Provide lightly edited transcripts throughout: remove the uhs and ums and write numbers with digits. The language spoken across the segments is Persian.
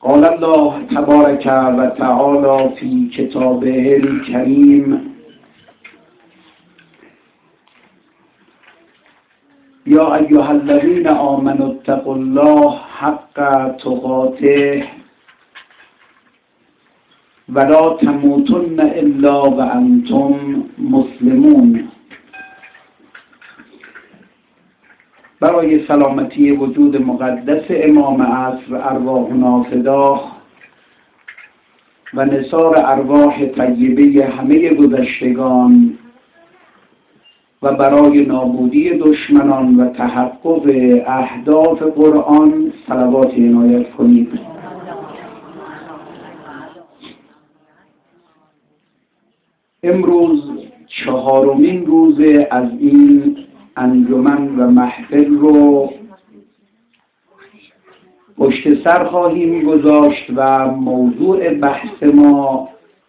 قال الله تبارک و تعالی فی کتابه الکریم یا ایها الذین آمنوا اتقوا الله حق تقاته ولا تموتن الا وانتم مسلمون. برای سلامتی وجود مقدس امام عصر ارواحنا فداه و نثار ارواح طیبه همه گذشتگان و برای نابودی دشمنان و تحقق اهداف قرآن صلوات عنایت کنید. امروز 4مین روز از این انجمن و محفل رو پشت سر خواهیم گذاشت و موضوع بحث ما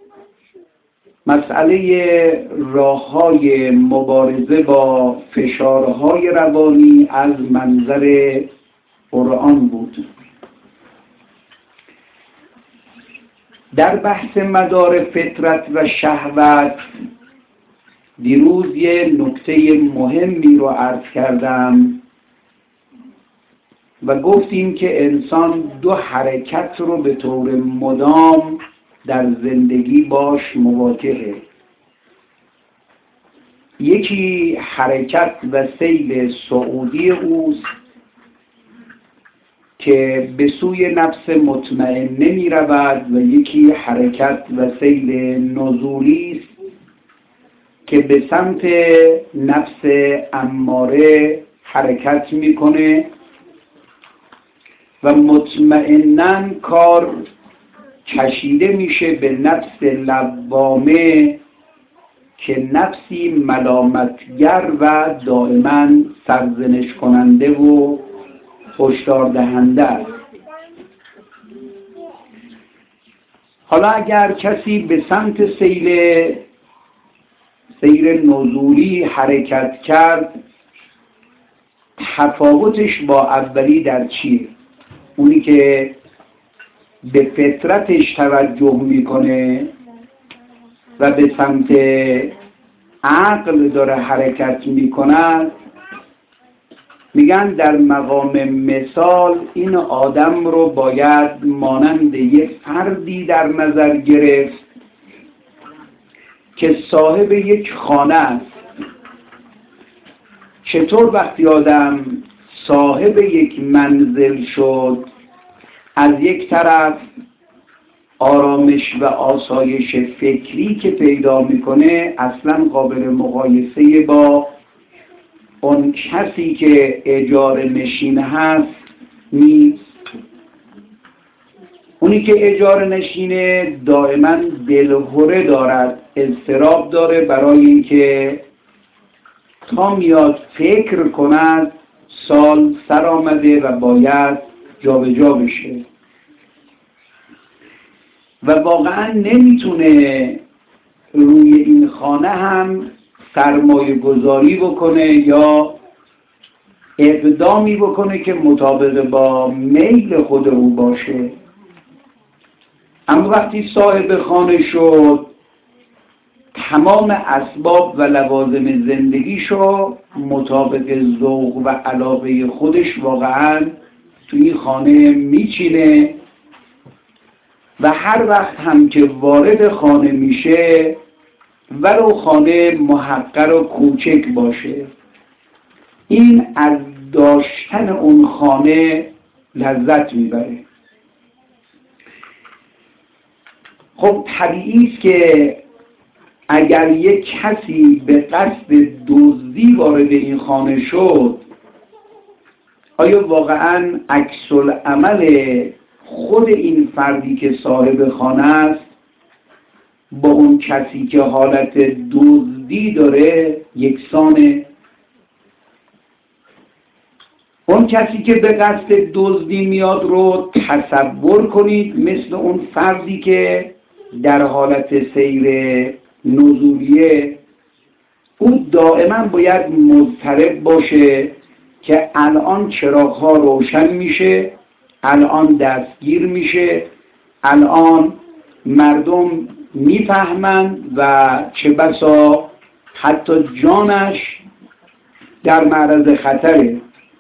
مسئله راه‌های مبارزه با فشارهای روانی از منظر قرآن بود. در بحث مدار فطرت و شهوت دیروز یه نکته مهمی رو عرض کردم و گفتیم که انسان دو حرکت رو به طور مدام در زندگی باش مواجهه. یکی حرکت و سیل صعودی اوست که به سوی نفس مطمئنه می رود و یکی حرکت و سیل نزولی است که به سمت نفس اماره حرکت میکنه و مطمئناً کار کشیده میشه به نفس لوامه که نفسی ملامتگر و دائما سرزنش کننده و هشدار دهنده است. حالا اگر کسی به سمت سیر نزولی حرکت کرد، تفاوتش با اولی در چیه؟ اونی که به فطرتش توجه میکنه و به سمت عقل داره حرکت میکنه، میگن در مقام مثال این آدم رو باید مانند یک فردی در نظر گرفت که صاحب یک خانه است. چطور وقتی آدم صاحب یک منزل شد، از یک طرف آرامش و آسایش فکری که پیدا میکنه اصلا قابل مقایسه با اون کسی که اجاره نشین هست نیست. اونی که اجاره نشینه دائما دلهره دارد، اضطراب داره برای اینکه تا میاد فکر کند سال سر آمده و باید جابجا بشه و واقعا نمیتونه روی این خانه هم سرمایه گذاری بکنه یا اقدامی بکنه که مطابق با میل خود او باشه. اما وقتی صاحب خانه شد، تمام اسباب و لوازم زندگیشو مطابق ذوق و علاقه خودش واقعا توی خانه میچینه و هر وقت هم که وارد خانه میشه ولو خانه محقر و کوچک باشه، این از داشتن اون خانه لذت میبره. خب طبیعی است که اگر یک کسی به قصد دزدی وارد این خانه شد، آیا واقعا عکس العمل خود این فردی که صاحب خانه است با اون کسی که حالت دزدی داره یکسانه؟ اون کسی که به قصد دزدی میاد رو تصور کنید مثل اون فردی که در حالت سیر نزولیه، او دائما باید مضطرب باشه که الان چراغ‌ها روشن میشه، الان دستگیر میشه، الان مردم میفهمند و چه بسا حتی جانش در معرض خطره.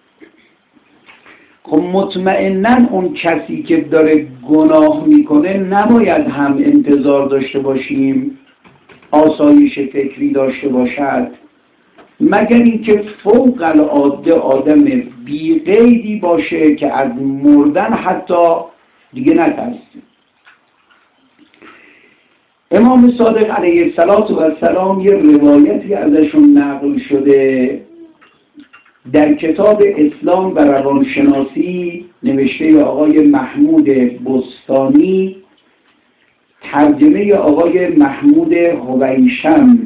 خب مطمئناً اون کسی که داره گناه میکنه نباید هم انتظار داشته باشیم آسایش فکری داشته باشد، مگر اینکه فوق العاده آدم بی قیدی باشه که از مردن حتی دیگه نترسه. امام صادق علیه السلام یه روایتی ازشون نقل شده در کتاب اسلام و روانشناسی نوشته آقای محمود بستانی، ترجمه آقای محمود هویشم،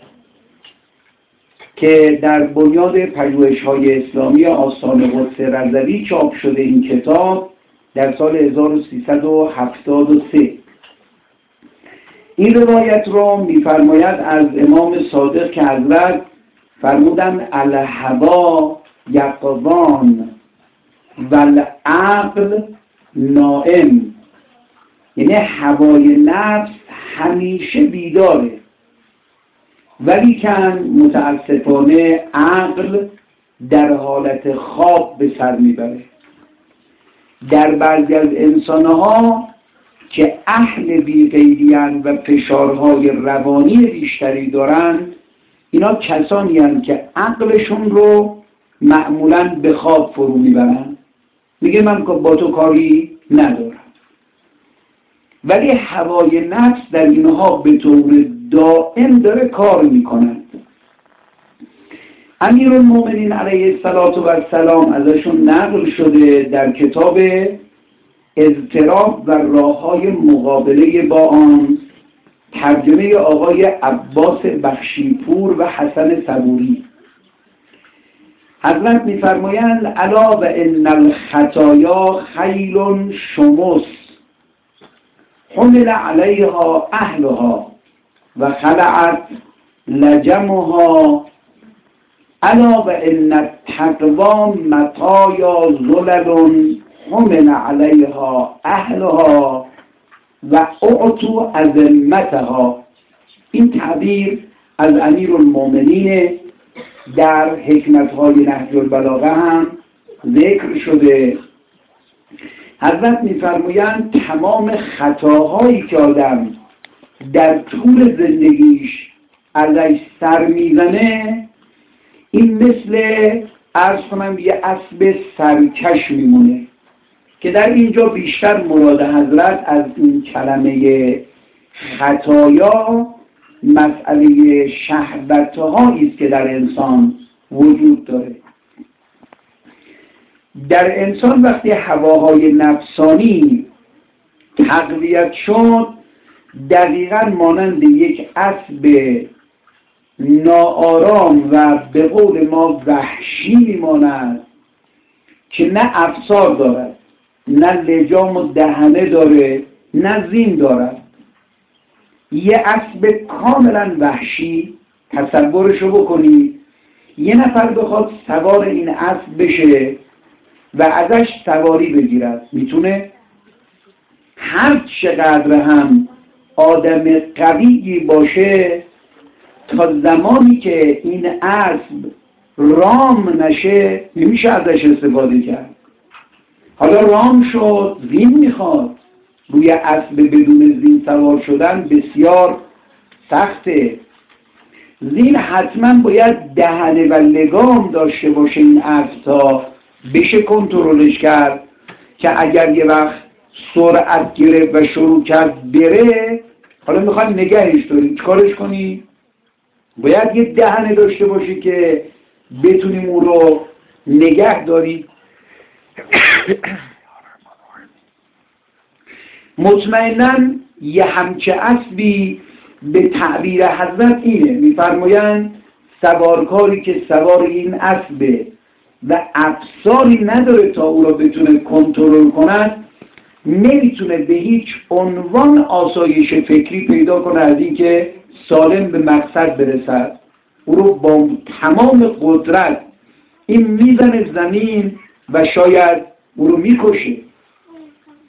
که در بنیاد پژوهش‌های اسلامی آستان قدس رضوی چاپ شده. این کتاب در سال 1373. این روایت را می‌فرماید از امام صادق که حضرت فرمودند الهوا یقظان و العقل نائم، یعنی هوای نفس همیشه بیداره ولی کن متاسفانه عقل در حالت خواب به سر میبره. در بعضی از انسانها که اهل بی‌قیدی‌اند و فشارهای روانی بیشتری دارند، اینا کسانی هستند که عقلشون رو معمولاً به خواب فرو میبرن، میگه من با تو کاری ندارم، ولی هوای نفس در اینها به طور دائم داره کار میکنند. امیرالمومنین علیه السلام ازشون نقل شده در کتاب اضطراب و راه‌های مقابله با آن، ترجمه آقای عباس بخشیپور و حسن صبوری، حضرت می‌فرمایند الا و ان الخطایا خیل شمس حمل علیها اهلها و خلعت لجمها الا و ان التقوی مطایا ظلل حمل علیها اهلها و اعطوا عظمتها. این تعبیر از امیرالمومنین در حکمت‌های نهج البلاغه هم ذکر شده. حضرت می‌فرمایند تمام خطاهایی که آدم در طول زندگیش ازش سر میزنه، این مثل عرض کنم یه اسب سرکش میمونه، که در اینجا بیشتر مراد حضرت از این کلمه خطایا مسئله شهوت‌هایی است که در انسان وجود داره. در انسان وقتی هواهای نفسانی تقویت شد، دقیقاً مانند یک اسب ناآرام و به قول ما وحشی میماند که نه افسار دارد، نه لجام و دهنه داره، نه زین دارد. یه اسب کاملا وحشی، تصورشو بکنید یه نفر بخواد سوار این اسب بشه و ازش سواری بگیرد، میتونه؟ هر چقدر هم آدم قوی باشه، تا زمانی که این اسب رام نشه نمیشه ازش استفاده کرد. حالا رام شد، زین میخواد. روی اسب بدون زین سوار شدن بسیار سخته. زین حتما باید دهنه و لگام داشته باشه این اسب تا بشه کنترلش کرد، که اگر یه وقت سرعت گرفت و شروع کرد بره، حالا میخواد نگهش داری، چیکارش کنی؟ باید یه دهنه داشته باشی که بتونیم اون رو نگه داری. مطمئناً یه همچه اسبی به تعبیر حضرت اینه، میفرمایند سوارکاری که سوار این اسبه و افساری نداره تا او را بتونه کنترل کند، نمیتونه به هیچ عنوان آسایش فکری پیدا کنه از این که سالم به مقصد برسد. او رو با تمام قدرت این میزنه زمین و شاید او رو میکشه.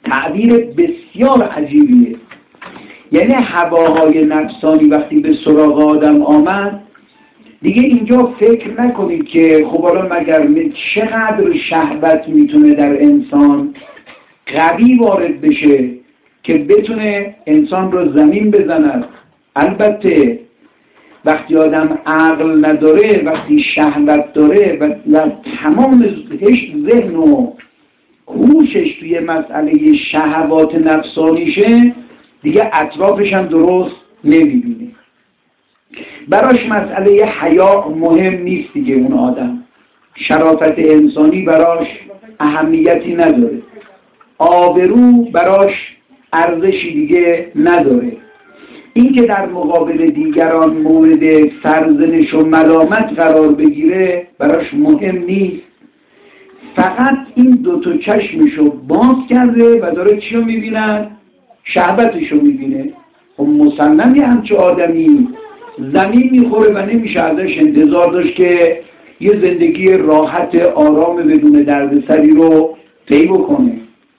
تعبیر بسیار عجیبیه. یعنی هواهای نفسانی وقتی به سراغ آدم آمد، دیگه اینجا فکر نکنید که خب حالا مگر چقدر شهوت میتونه در انسان قوی وارد بشه که بتونه انسان رو زمین بزند. البته وقتی آدم عقل نداره، وقتی شهوت داره و تمام ذهن و هوشش توی مسئله شهوات نفسانیشه، دیگه اطرافش هم درست نمیبینه. براش مسئله حیا مهم نیست دیگه. اون آدم شرافت انسانی براش اهمیتی نداره، آبرو براش ارزشی دیگه نداره. این که در مقابل دیگران مورد سرزنش و ملامت قرار بگیره براش مهم نیست. فقط این دوتا چشمشو باز کرده و داره چی رو میبینن؟ شهوتشو میبینه. خب مسلم همچه آدمی زمین میخوره و نمیشه ازش انتظار داشت که یه زندگی راحت آرام بدون دردسری رو طی بکنه.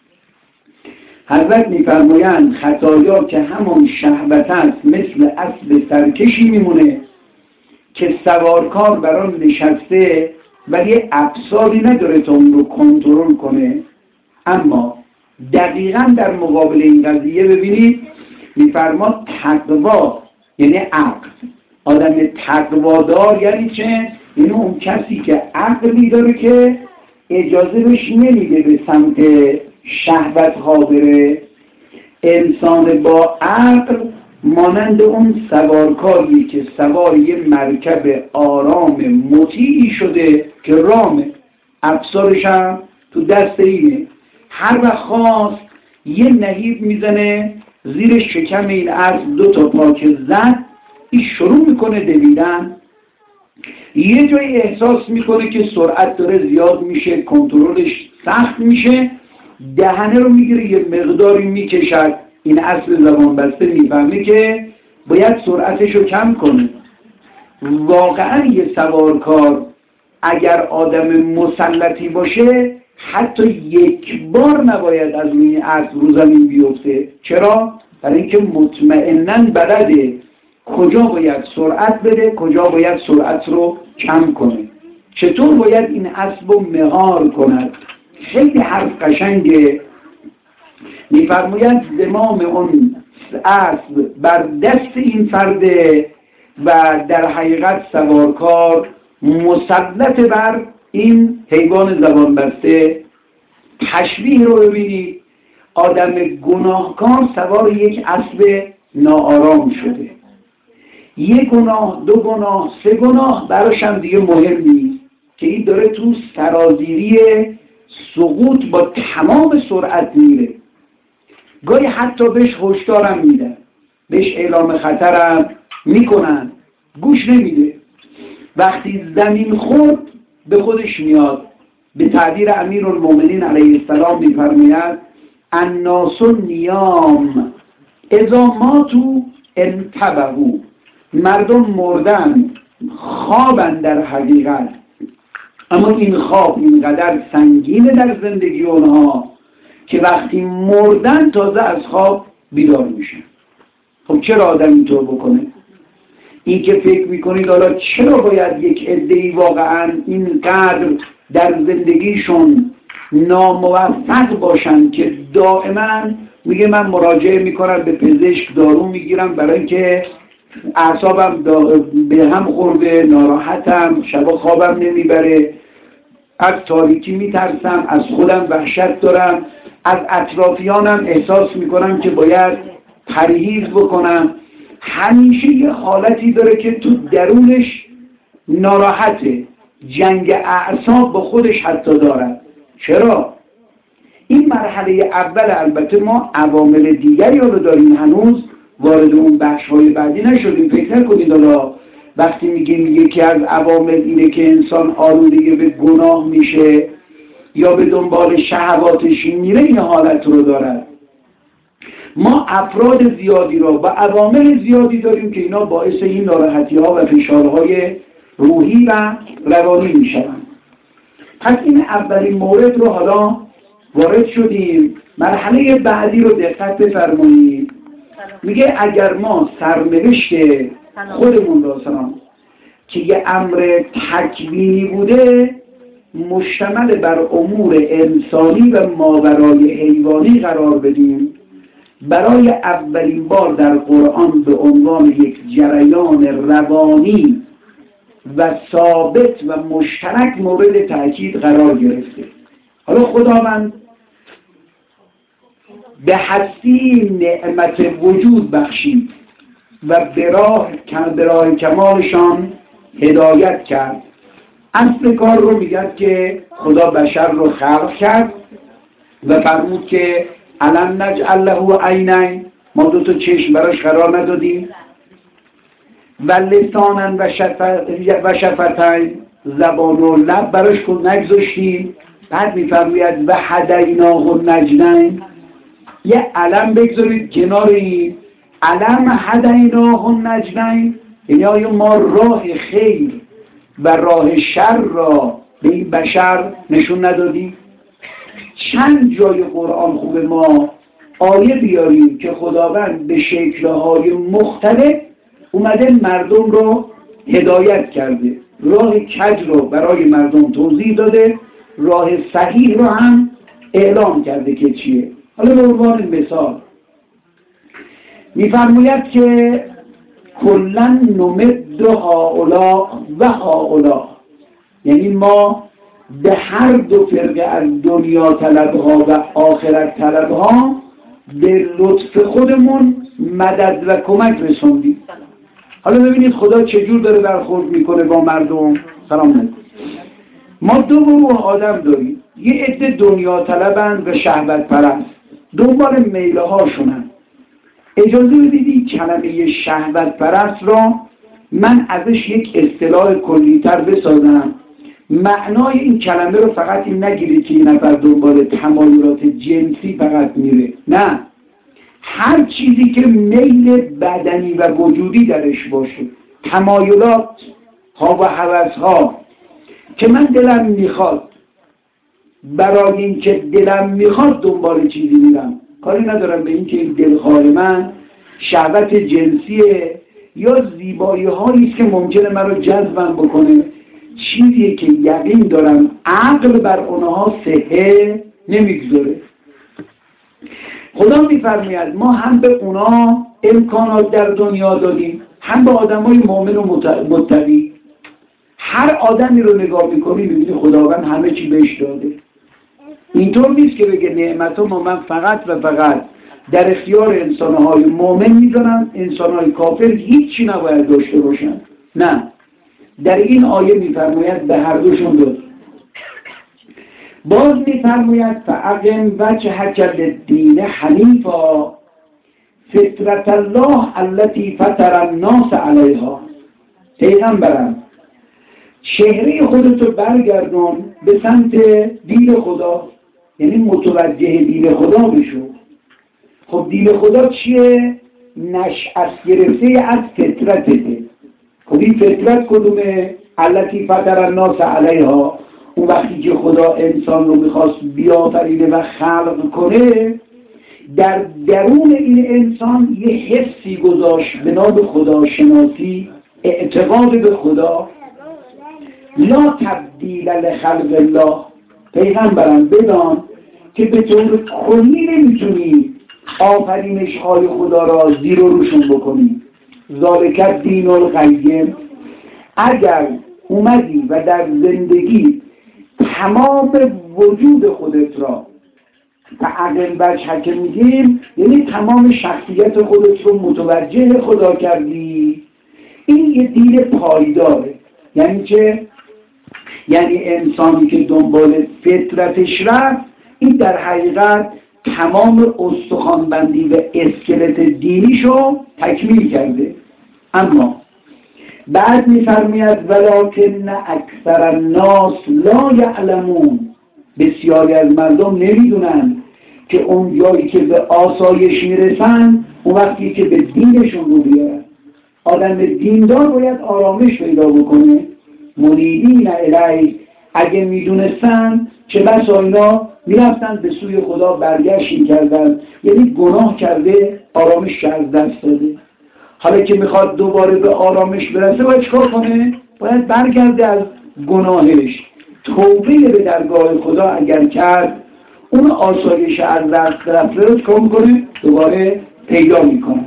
حضرت میفرمایند خطایا که همون شهوت است مثل اسب سرکشی میمونه که سوارکار بر آن نشسته ولی افساری نداره تا اون رو کنترل کنه. اما دقیقاً در مقابل این قضیه ببینید میفرماد تقوا یعنی عقل. آدم تقوادار یعنی چه؟ یعنی اون کسی که عقلی داره که اجازه بهش نمیده به سمت شهوت ها بره. انسان با عقل مانند اون سوارکاری که سوار یه مرکب آرام مطیعی شده که رامه، افسارش هم تو دست اینه. هر وقت خواست یه نهیب میزنه زیر شکم این اسب، دو تا پا که زد این شروع میکنه دویدن. یه جایی احساس میکنه که سرعت داره زیاد میشه، کنترلش سخت میشه، دهنه رو میگیره یه مقداری میکشد. این اسب زبان بسته میفهمه که باید سرعتش رو کم کنه. واقعا یه سوارکار اگر آدم مسلطی باشه حتی یک بار نباید از روی اسب رو زمین بیفته. چرا؟ برای اینکه مطمئناً بلده کجا باید سرعت بده، کجا باید سرعت رو کم کنه، چطور باید این اسب رو مهار کند. خیلی حرف قشنگه. میفرماید زمام اون اسب بر دست این فرده و در حقیقت سوارکار مسلط بر این حیوان زبان بسته. تشبیه رو ببینید، آدم گناهکار سوار یک اسب ناآرام شده. یک گناه، دو گناه، سه گناه براش هم دیگه مهم نیست که این داره تو سرازیری سقوط با تمام سرعت میره. گاهی حتی بهش هشدارم میدن، بهش اعلام خطرم میکنن، گوش نمیده. وقتی زمین خورد به خودش میاد. به تعبیر امیرالمومنین علیه السلام میفرماید الناس نیام اذا ماتوا انتبهوا. مردم مردن، خوابن در حقیقت، اما این خواب اینقدر سنگینه در زندگی اونها که وقتی مردن تازه از خواب بیدار میشن. خب چرا آدم اینطور بکنه؟ این که فکر میکنید حالا چرا باید یک عده‌ای واقعا اینقدر در زندگیشون ناموفق باشن که دائما میگه من مراجعه میکنم به پزشک، دارو میگیرم برای اینکه اعصابم به هم خورده، ناراحتم، شبا خوابم نمیبره، از تاریکی میترسم، از خودم وحشت دارم، از اطرافیانم احساس میکنم که باید پرهیز بکنم. همیشه یه حالتی داره که تو درونش ناراحته، جنگ اعصاب با خودش حتی دارد. چرا؟ این مرحله اول. البته ما عوامل دیگری رو داریم، هنوز وارد اون بخش‌های بعدی نشدیم. فکر نکنید حالا وقتی میگیم یکی از عوامل اینه که انسان آلوده به گناه میشه یا به دنبال شهواتش میره این حالت رو دارد. ما افراد زیادی رو و عوامل زیادی داریم که اینا باعث این ناراحتی‌ها و فشارهای روحی و روانی میشن. پس این اولین مورد رو حالا وارد شدیم. مرحله بعدی رو دقت بفرمایید. میگه اگر ما سرنوشت خودمون را سلام که یه امر تکوینی بوده مشتمل بر امور انسانی و ماورای حیوانی قرار بدیم، برای اولین بار در قرآن به عنوان یک جریان روانی و ثابت و مشترک مورد تأکید قرار گرفته. حالا خداوند به هستی نعمت وجود بخشید و به راه کمالشان هدایت کرد. اصل کار رو میگه که خدا بشر رو خلق کرد و فرمود که الم نجعل له عینین، ما دو تا چشم براش قرار ندادیم، و لسانا و شفتین، زبان و لب براش نگذاشتیم. بعد میفرماید و هدیناه النجدین، یه علم بگذارید کنار این علم هدیناه النجدین، یعنی آیا ما راه خیر و راه شر را به این بشر نشون ندادیم؟ چند جای قرآن خوب ما آیه بیاریم که خداوند به شکل‌های مختلف اومده مردم رو هدایت کرده، راه کج رو برای مردم توضیح داده، راه صحیح رو هم اعلام کرده که چیه. حالا به عنوان مثال میفرماید که کلن نمد هؤلاء و هؤلاء، یعنی ما به هر دو فرقه از دنیا طلبها و آخرت طلبها به لطف خودمون مدد و کمک رسوندیم. حالا ببینید خدا چجور داره برخورد میکنه با مردم. سلام علیکم. ما دو گروه آدم داریم، یه عده دنیا طلبن و شهوت پرست، دنبال میله هاشونن. اجازه بدید کلمه شهوت پرست را من ازش یک اصطلاح کلی‌تر بسازم. معنای این کلمه رو فقط این نگیرید که این نفر دنبال تمایلات جنسی فقط میره، نه، هر چیزی که میل بدنی و وجودی درش باشه، تمایلات ها و هوس ها که من دلم میخواد، برای این که دلم میخواد دنبال چیزی میرم، کاری ندارم به این که این دلخواه من شهوت جنسیه یا زیبایی هاییست که ممکنه من رو جذبم بکنه، چیزیه که یقین دارم عقل بر اونها صحه نمیگذاره. خدا میفرماید ما هم به اونا امکانات در دنیا دادیم، هم به آدمای مؤمن و متقی. هر آدمی رو نگاه میکنی میبینی خداوند همه چی بهش داده. اینطور نیست که بگه نعمتو من فقط و فقط در اختیار انسانهای مؤمن میذارن، انسانهای کافر هیچی نباید داشته باشن. نه، در این آیه میفرماید به هر دوشون داد. باز میفرماید فاقم وجهک للدین حنیفا فطرت الله التي فطر الناس علیها. پیغمبرم چهره خودتو برگردون به سمت دین خدا، یعنی متوجه دین خدا بشو. خب دین خدا چیه؟ نشأت گرفته از فطرته. خب این فطرت کدومه؟ التي فطر الناس علیها. اون وقتی که خدا انسان رو میخواست بیافرینه و خلق کنه، در درون این انسان یه حسی گذاشت به نام خداشناسی، اعتقاد به خدا. لا تبدیل لخلق الله. پیغمبرم بدان که به طور کلی نمیتونی آفرینش های خدا را زیر و روشون بکنی. ذالک دین القیم. اگر اومدی و در زندگی تمام وجود خودت را فعقل وجهک میگیم، یعنی تمام شخصیت خودت رو متوجه خدا کردی، این یه دین پایداره. یعنی چه؟ یعنی انسانی که دنبال فطرتش رفت، این در حقیقت تمام استخوانبندی و اسکلت دینیشو تکمیل کرده. اما بعد میفرماید ولکن اکثر الناس لا یعلمون. بسیاری از مردم نمیدونن که اون جایی که به آسایش میرسن اون وقتی که به دینشون رو بیارن. آدم دیندار باید آرامش پیدا بکنه. منیبین الیه، اگه میدونستن چه بسا اینا میرفتن به سوی خدا برگشت می‌کردن، یعنی گناه کرده، آرامش از دست داده. حالا که میخواد دوباره به آرامش برسه باید چکار کنه؟ باید برگرده از گناهش. توبه به درگاه خدا اگر کرد، اون آسایش از دست رفته رو چکار میکنه؟ دوباره پیدا میکنه.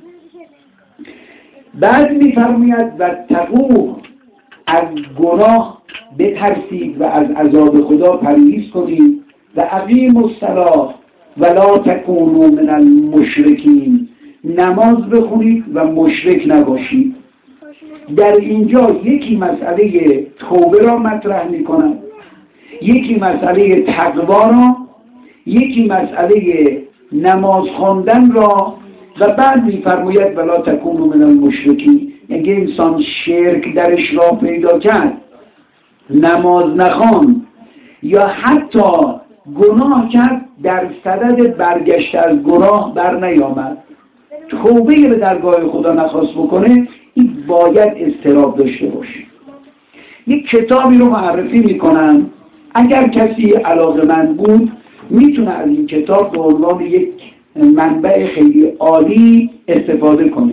بعد میفرماید و تقوا، از گناه بترسید و از عذاب خدا پرهیز کنید و اقیموا الصلاة ولا تکونوا من المشرکین، نماز بخونید و مشرک نباشید. در اینجا یکی مسئله توبه را مطرح می‌کند، یکی مسئله تقوا را، یکی مسئله نماز خواندن را، و بعد می‌فرماید ولا تکونوا من المشرکین. یعنی انسان شرک درش را پیدا کرد، نماز نخواند یا حتی گناه کرد، در صدد برگشت از گناه بر نیامد، توبه به درگاه خدا نخواست بکنه، این باید اضطراب داشته باشه. یک کتابی رو معرفی میکنم، اگر کسی علاقه‌مند بود میتونه از این کتاب به عنوان یک منبع خیلی عالی استفاده کنه.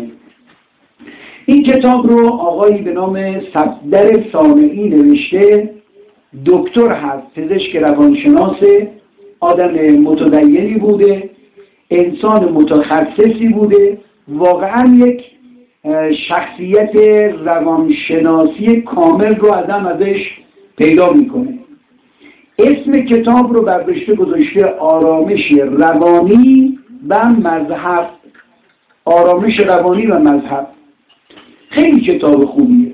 این کتاب رو آقایی به نام صفدر صانعی نوشته، دکتر هست، پزشک روانشناس، آدم متدینی بوده، انسان متخصصی بوده، واقعا یک شخصیت روانشناسی کامل رو ازش پیدا میکنه. اسم کتاب رو برداشته گذاشته آرامش روانی و مذهب. آرامش روانی و مذهب خیلی کتاب خوبیه.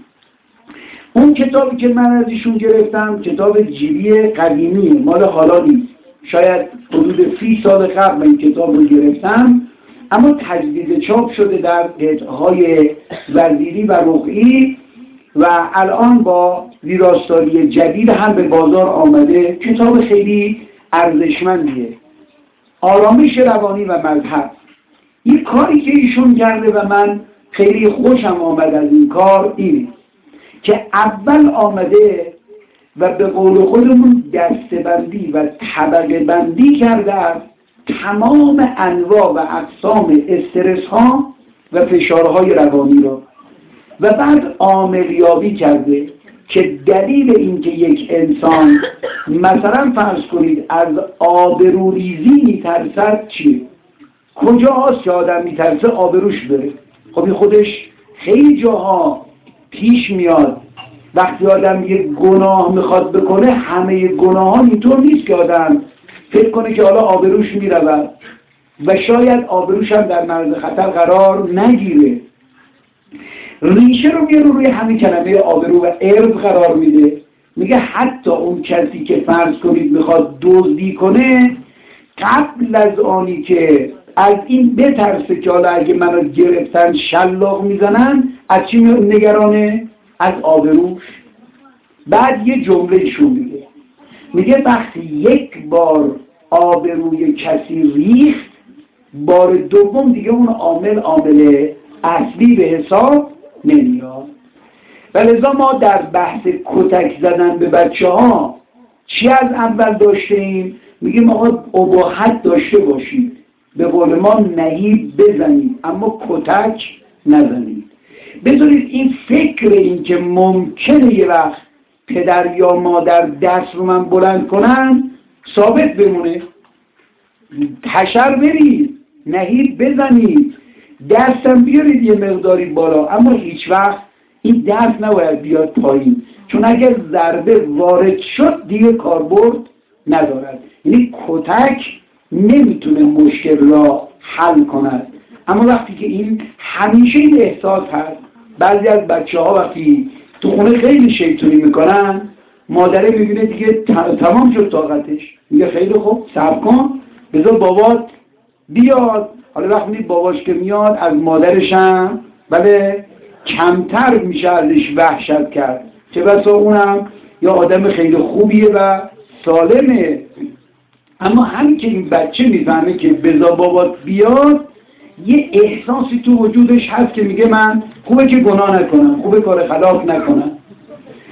اون کتابی که من از ایشون گرفتم کتاب جیبی قدیمیه، مال حالا نیست، شاید حدود 30 سال قبل من این کتاب رو گرفتم، اما تجدید چاپ شده در قطعه‌های وزیری و رقعی و الان با ویراستاری جدید هم به بازار آمده. کتاب خیلی ارزشمندیه، آرامش روانی و مذهب. یک کاری که ایشون کرده و من خیلی خوشم آمد از این کار اینه که اول آمده و به قول خودمون دسته‌بندی و طبقه بندی کرده است تمام انواع و اقسام استرس ها و فشارهای روانی را، و بعد عاملیابی کرده که دلیل اینکه یک انسان مثلا فرض کنید از آبروریزی میترسد چیه؟ کجا هست که آدم میترسه آبروش بره؟ خب این خودش خیلی جاها پیش میاد. وقتی آدم یک گناه میخواد بکنه، همه گناهان اینطور نیست که آدم فکر کنه که حالا آبروش میرود و شاید آبروش هم در معرض خطر قرار نگیره. ریشه رو میاره روی همین کلمه آبرو و عرض قرار میده. میگه حتی اون کسی که فرض کنید میخواد دزدی کنه، قبل از آنی که از این بترسه که حالا اگه منو گرفتن شلاق میزنن، از چی نگرانه؟ از آبروش. بعد یه جمله شو میگه وقتی یک بار آبروی کسی ریخت، بار دوم دیگه اون عامل اصلی به حساب نمیاد. و لذا ما در بحث کتک زدن به بچه ها چی از اول داشتیم؟ میگیم آقا اباحت داشته باشید، به قول ما نهیب بزنید اما کتک نزنید. بذارید این فکر این که ممکنه یه وقت پدر یا مادر دست رو من بلند کنن ثابت بمونه. حشر برید، نهیب بزنید، دستم بیارید یه مقداری بالا، اما هیچ وقت این دست نباید بیاد پایین، چون اگر ضربه وارد شد دیگه کاربرد ندارد. یعنی کتک نمیتونه مشکل را حل کند. اما وقتی که این همیشه این احساس هست، بعضی از بچه ها وقتی تو خونه خیلی شیطونی میکنن، مادره میبینه دیگه تمام شد طاقتش، میگه خیلی خوب صبر کن بذار بابات بیاد. حالا وقتی باباش که میاد از مادرش هم بله کمتر میشه ازش وحشت کرد، چه بسا اونم یا آدم خیلی خوبیه و سالمه. اما همین که این بچه میفهمه که بذار بابات بیاد، یه احساسی تو وجودش هست که میگه من خوبه که گناه نکنم، خوبه کار خلاف نکنم.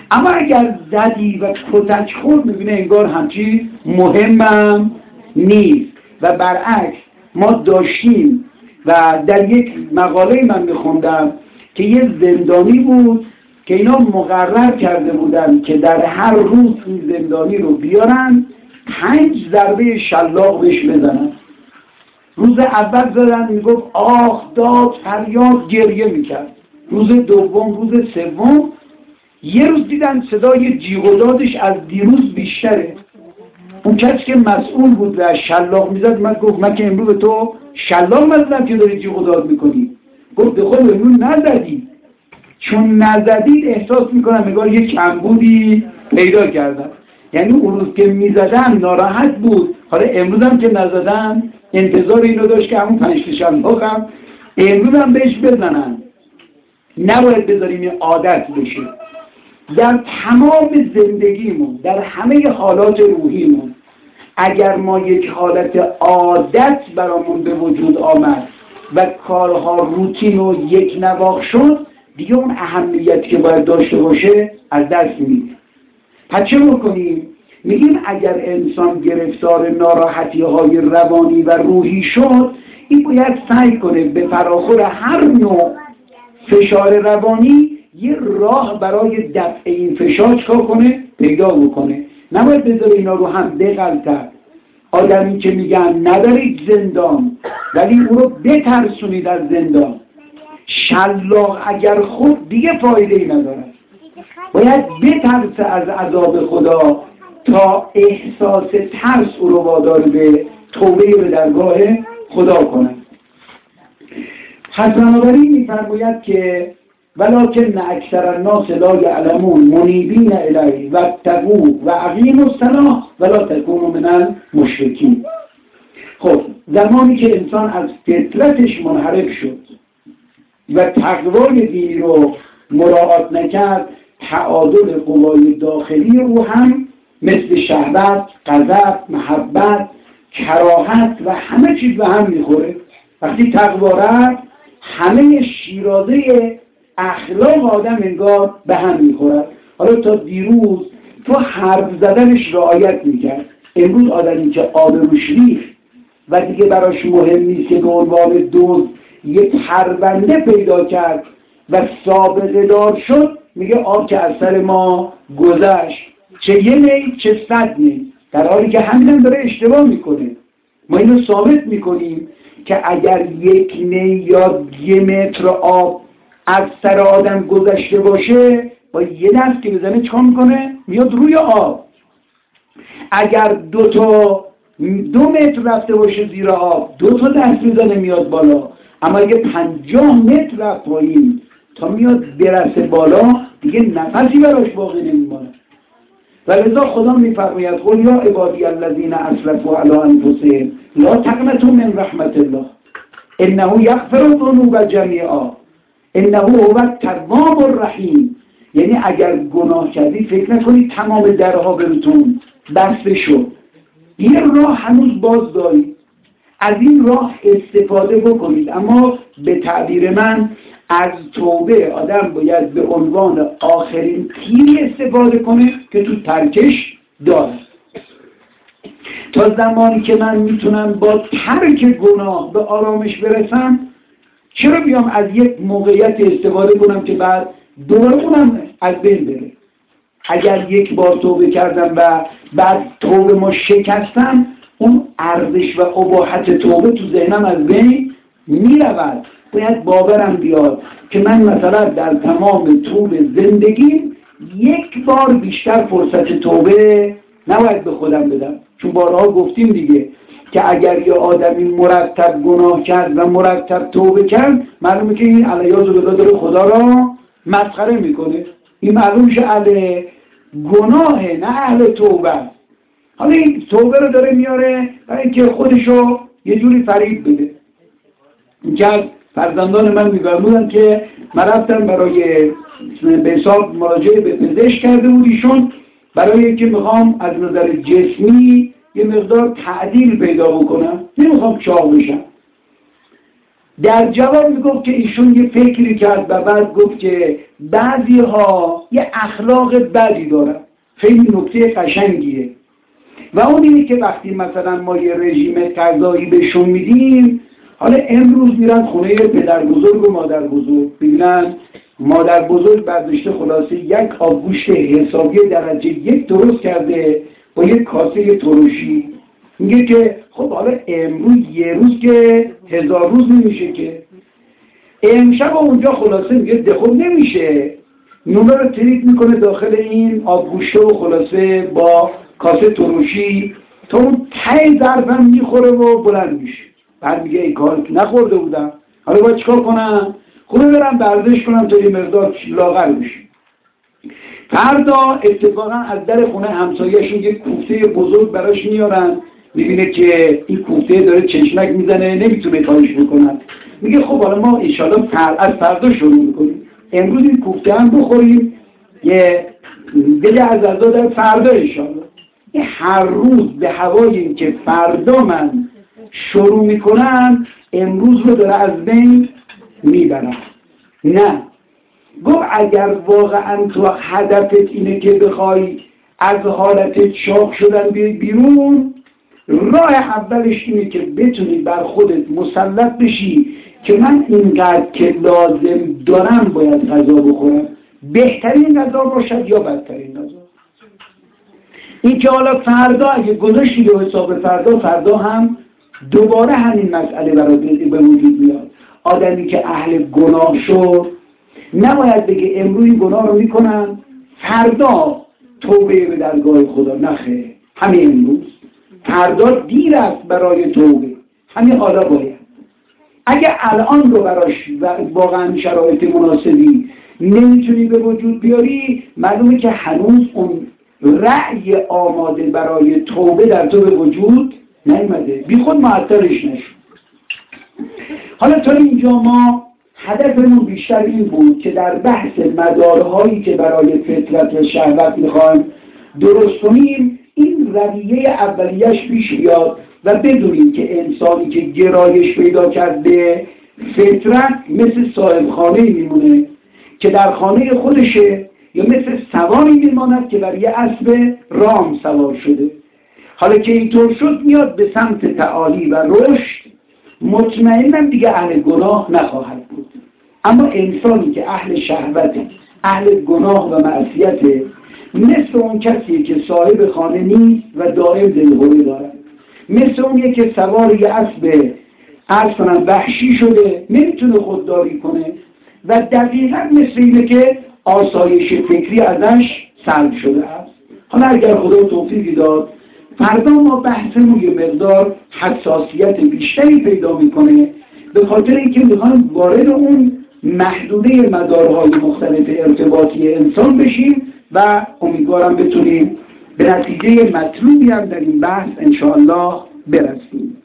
اما اگر زدی و کتک خورد میبینه انگار همچی مهمم نیست. و برعکس ما داشتیم و در یک مقاله من میخوندم که یه زندانی بود که اینا مقرر کرده بودن که در هر روز این زندانی رو بیارن 5 ضربه شلاق بهش بزنن. روز اول زدن میگفت آخ داد فریاد گریه میکرد. روز دوم، روز سوم، یه روز دیدن صدای جیغ و دادش از دیروز بیشتره. اون کسی که مسئول بود و شلاق میزد من گفت من که امروز به تو شلاق نزدم که داری جیغ و داد میکنی. گفت به خود امروز نزدی، چون نزدید احساس میکنم نگار یک کمبودی پیدا کردم. یعنی اون روز که میزدن ناراحت بود، حالا امروز هم که نزدن انتظار اینو داشت که همون 5 شلاق هم امروز هم بهش بزنن. نباید بذاریم این عادت بشه. در تمام زندگیمون، در همه حالات روحیمون، اگر ما یک حالت عادت برامون به وجود آمد و کارها روتین و یک نواخت شد، دیگه اون اهمیتی که باید داشته باشه از دست میدیم. پس چه بکنیم؟ میگیم اگر انسان گرفتار ناراحتی های روانی و روحی شد، این باید سعی کنه به فراخور هر نوع فشار روانی یه راه برای دفع این فشار چکار کنه؟ پیدا بکنه. نباید بذاره اینا رو هم بغلتر. آدمی که میگن ندارید زندان ولی او رو بترسونید از زندان، شلاق اگر خود دیگه فایده ای نداره. باید بترسه از عذاب خدا تا احساس ترس او رو وادار به توبه به درگاه خدا کنه. بنابراین می‌فرماید که ولکن اکثر الناس لا یعلمون منیبین الیه واتقوا واقیموا الصلاة ولا تکونوا من المشرکین. خب زمانی که انسان از فطرتش منحرف شد و تقوای دینی رو مراعات نکرد، تعادل قوای داخلی او هم مثل شهوت، غضب، محبت، کراهت و همه چیز به هم میخوره. وقتی تقوا رفت همه شیرازه اخلاق آدم انگار به هم میخورد. حالا تا دیروز تو حرف زدنش رعایت میکرد، امروز آدمی که آبروش ریخت و دیگه براش مهم نیست که به عنوان دوز یک حربنده پیدا کرد و سابقه دار شد، میگه آب که از سر ما گذشت، چه یه نی چه 100 نی. در حالی که همین داره اشتباه میکنه. ما اینو ثابت میکنیم که اگر 1 نی یا 1 متر آب از سر آدم گذشته باشه، با یه دست که بزنه چکار میکنه؟ میاد روی آب. اگر 2 متر رفته باشه زیر آب، 2 تا دست بزنه میاد بالا. اما اگه 50 متر رفت پایین تا میاد برسه بالا، دیگه نفسی براش باقی نمیمونه. و لذا خدا میفرماید قل یا عبادی الذین اسرفوا علی انفسهم لا تقنطوا من رحمت الله انه یغفر الذنوب جمیعا انه هو التواب الرحیم. یعنی اگر گناه کردی فکر نکنید تمام درها براتون بسته شد. یه راه هنوز باز دارید، از این راه استفاده بکنید. اما به تعبیر من از توبه آدم باید به عنوان آخرین تیر استفاده کنه که تو ترکش داره. تا زمانی که من میتونم با ترک گناه به آرامش برسم، چرا بیام از یک موقعیت استفاده کنم که بعد دوباره اونم از بین بره؟ اگر یک بار توبه کردم و بعد توبه ما شکستم، اون ارزش و اباحت توبه تو ذهنم از بین میرود. باید باورم بیاد که من مثلا در تمام طول زندگیم 1 بار بیشتر فرصت توبه نباید به خودم بدم. چون بارها گفتیم دیگه که اگر یه آدمی مرتب گناه کرد و مرتب توبه کرد، معلومه که این علیاذ بالله داره خدا را مسخره میکنه. این معلوم شه اهل گناهه نه اهل توبه. حالا این توبه رو داره میاره برای اینکه خودشو یه جوری فریب بده. اینکه فرزندان من می‌فرمودن که من رفتم برای به حساب مراجعه به پزشک کرده بود ایشون، برای اینکه میخوام از نظر جسمی یه مقدار تعدیل پیدا بکنم، نمیخوام چاق بشم. در جواب میگفت که ایشون یه فکری کرد و بعد گفت که بعضی ها یه اخلاق بدی دارن، خیلی نکته قشنگیه، و اون اینه که وقتی مثلا ما یه رژیم غذایی بهشون میدیم، حالا امروز میرن خونه پدر بزرگ و مادر بزرگ، ببینن مادر بزرگ برداشته خلاصه یک آبگوشت حسابی درجه 1 درست کرده با یک کاسه ترشی، میگه که خب حالا امروز یه روز که 1000 روز نمیشه که، امشب اونجا خلاصه میگه دخول نمیشه، نونه رو تریک میکنه داخل این آبگوشت و خلاصه با کاسه ترشی تا اون ته ظرفم میخوره و بلند میشه. بعد میگه ای کار نخورده بودم، حالا باید چیکار کنم؟ خونه برم ورزش کنم تا یه مقدار لاغر بشه. فردا اتفاقا از در خونه همسایه‌شون یک کوفته بزرگ براش میارن، میبینه که این کوفته داره چشمک میزنه، نمیتونه کارش بکنن، میگه خب حالا ما انشالله از فردا شروع میکنیم، امروز این کوفته هم بخوریم، یه دل از در فردا انشالله. هر روز به هوای این که فردا من شروع میکنم امروز رو داره از بین میبرم. نه، گفت اگر واقعا تو هدفت اینه که بخوای از حالت چاق شدن بیرون، راه اولش اینه که بتونی بر خودت مسلط بشی که من اینقدر که لازم دارم باید غذا بخورم، بهترین غذا باشد یا بدترین غذا. این که حالا فردا اگه گذاشتی به حساب فردا هم دوباره همین مسئله برای به وجود میاد. آدمی که اهل گناه شد نباید بگه امروز گناه رو میکنم فردا توبه به درگاه خدا، نخیر، همین امروز، فردا دیر است برای توبه، همین حالا باید. اگه الان رو براش واقعا شرایط مناسبی نمیتونی به وجود بیاری، معلومه که هنوز اون رأی آماده برای توبه در تو به وجود نیامده، بی خود معطلش نشو. حالا تا اینجا ما هدفمون بیشتر این بود که در بحث مدارهایی که برای فطرت و شهوت میخوایم درست کنیم، این رویه اولیش پیش بیاد و بدونیم که انسانی که گرایش پیدا کرده فطرت مثل صاحب خانه میمونه که در خانه خودشه، یا مثل سواری میماند که بر یه اسب رام سوار شده. حالا که اینطور شد میاد به سمت تعالی و رشد، مطمئنم دیگه اهل گناه نخواهد بود. اما انسانی که اهل شهوته، اهل گناه و معصیته، مثل اون کسیه که صاحب خانه نیست و دائم دلهوره دارد، مثل اونیه که سوار یه اسب اصلا وحشی شده نمیتونه خودداری کنه، و دقیقا مثل اینه که آسایش فکری ازش سلب شده است. حالا اگر خدا توفیقی داد فردا ما بحثمون یه مقدار حساسیت بیشتری پیدا میکنه، به خاطر اینکه میخوایم وارد اون محدوده مدارهای مختلف ارتباطی انسان بشیم و امیدوارم بتونیم به نتیجه مطلوبی هم در این بحث انشاءالله برسیم.